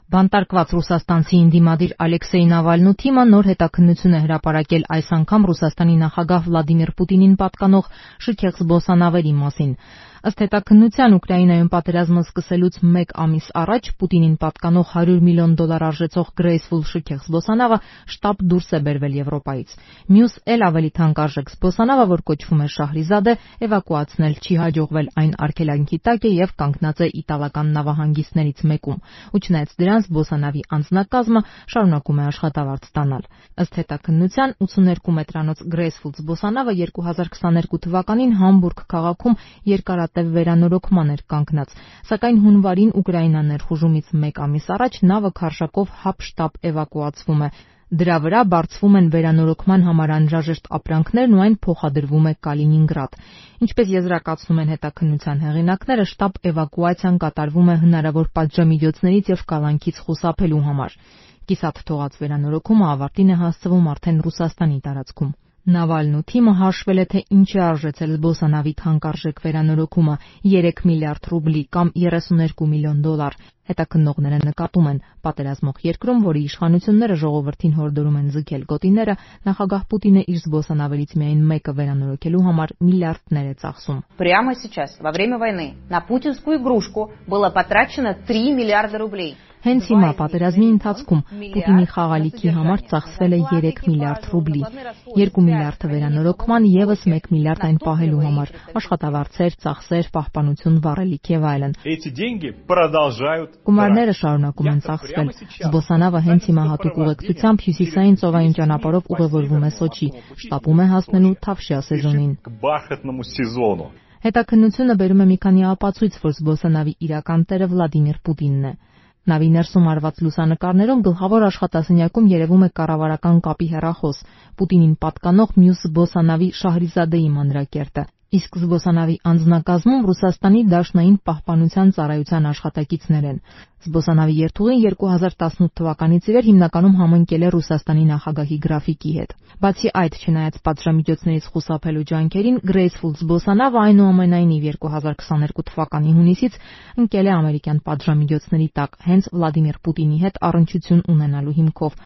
Բանտարկված ռուսաստանցի ընդդիմադիր Ալեքսեյ Նավալնու թիմը նոր հետաքննություն է հրապարակել այս անգամ Ռուսաստանի նախագահ Վլադիմիր Պուտինին պատկանող շքեղ զբոսանավերի մասին։ Ըստ հետաքննության Ուկրաինայում պատերազմը սկսելուց 1 ամիս առաջ Պուտինին պատկանող $100 միլիոն արժեցող Graceful շքեղ զբոսանավը շտապ դուրս է բերվել Եվրոպայից։ Մյուս էլ ավելի թանկարժեք զբոսանավը, որ կոչվում է Շահրիզադե, էվակուացնել չի հաջողվել, այն արգելանքի տակ է եւ կանգնած է իտալական նավահանգիստներից մեկում։ Ու չնայած դրան զբոսանավի անձնակազմը շարունակում է աշխատավարձ ստանալ։ Ըստ հետաքննության 82 մետրանոց Graceful զբոսանավը 2022 թվականին Համբուրգ քաղաքում երկարատև վերանորոգման էր կանգնած, սակայն հունվարին Ուկրաինա ներխուժումից 1 ամիս առաջ նավը քարշակով հապշտապ էվակուացվում է։ Դրա վրա բարձվում են վերանորոգման համար անհրաժեշտ ապրանքներն ու այն փոխադրվում է Կալինինգրադ։ Ինչպես եզրակացնում են հետաքննության հեղինակները, շտապ էվակուացիան կատարվում է հնարավոր պատժամիջոցներից եւ կալանքից խուսափելու համար։ Կիսատ թողած վերանորոգումը ավարտին է հասցվում արդեն Ռուսաստանի տարածքում։ Նավալնու թիմը հաշվել է, թե ինչ է արժեցել զբոսանավի թանկարժեք վերանորոգումը՝ 3 միլիարդ ռուբլի կամ $32 միլիոն։ Հետաքննողները նկատում են, պատերազմող երկրում, որի իշխանությունները ժողովրդին հորդորում են ձգել գոտիները, նախագահ Պուտինը իր զբոսանավերից միայն մեկը վերանորոգելու համար միլիարդներ է ծախսում։ Прямо сейчас, во время войны, на путинскую игрушку было потрачено 3 миллиарда рублей. Հենց հիմա պատերազմի ընթացքում Պուտինի խաղալիքի համար ծախսվել է 3 միլիարդ ռուբլի, 2 միլիարդը վերանորոգման, եւս 1 միլիարդ այն պահելու համար, աշխատավարձեր, ծախսեր, պահպանություն, վառելիք եւ այլն։ Գումարները շարունակում են ծախսվել։ Զբոսանավը հենց հիմա հատուկ ուղեկցությամբ հյուսիսային ծովային ճանապարհով ուղևորվում է Սոչի, շտապում է հասնելու թավշյա սեզոնին։ Հետաքննությունը բերում է մի քանի ապացույց, որ զբոսանավի իրական տերը Վլադիմիր Պուտինն է։ Նավի ներսում արված լուսանկարներում գլխավոր աշխատասենյակում երևում է կառավարական կապի հեռախոս, Պուտինին պատկանող մյուս զբոսանավի Շահրիզադեի մանրակերտը, իսկ զբոսանավի անձնակազմում Ռուսաստանի Դաշնային պահպանության ծառայության աշխատակիցներ են։ Զբոսանավի երթուղին 2018 թվականից ի վեր հիմնականում համընկել է Ռուսաստանի նախագահի գրաֆիկի հետ։ Բացի այդ, չնայած պատժամիջոցներից խուսափելու ջանքերին, Graceful զբոսանավը այնուամենայնիվ 2022 թվականի հունիսից ընկել է ամերիկյան պատժամիջոցների տակ, հենց Վլադիմիր Պուտինի հետ առնչություն ունենալու հիմքով,